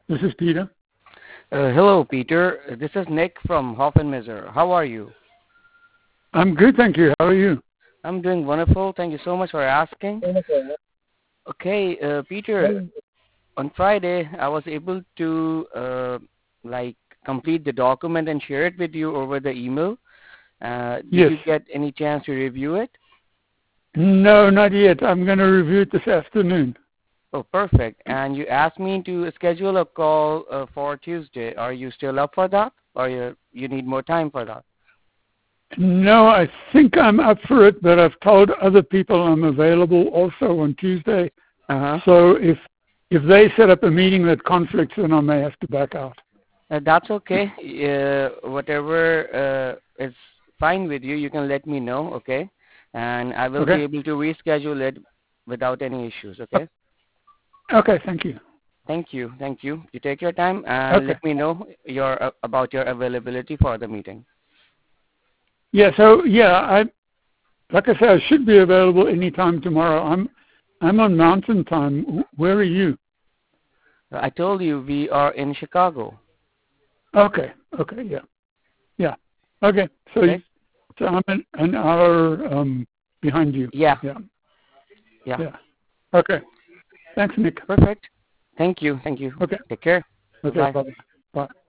This is Peter. Hello, Peter. This is Nick from Hoffenmisser. How are you? I'm good, thank you. How are you? I'm doing wonderful. Thank you so much for asking. Okay, Peter, on Friday, I was able to complete the document and share it with you over the email. Did Yes. you get any chance to review it? No, not yet. I'm going to review it this afternoon. Oh, perfect. And you asked me to schedule a call for Tuesday. Are you still up for that, or you need more time for that? No, I think I'm up for it, but I've told other people I'm available also on Tuesday. So if they set up a meeting that conflicts, then I may have to back out. That's okay. Whatever is fine with you, you can let me know, okay? And I will be able to reschedule it without any issues, okay? Okay, thank you. Thank you. Thank you. You take your time and let me know about your availability for the meeting. Yeah, like I say, I should be available anytime tomorrow. I'm on Mountain Time. Where are you? I told you we are in Chicago. Okay, yeah. Okay, so I'm an hour behind you. Yeah. Okay. Thanks, Nick. Perfect. Thank you. Okay. Take care. Okay, Bye. bye.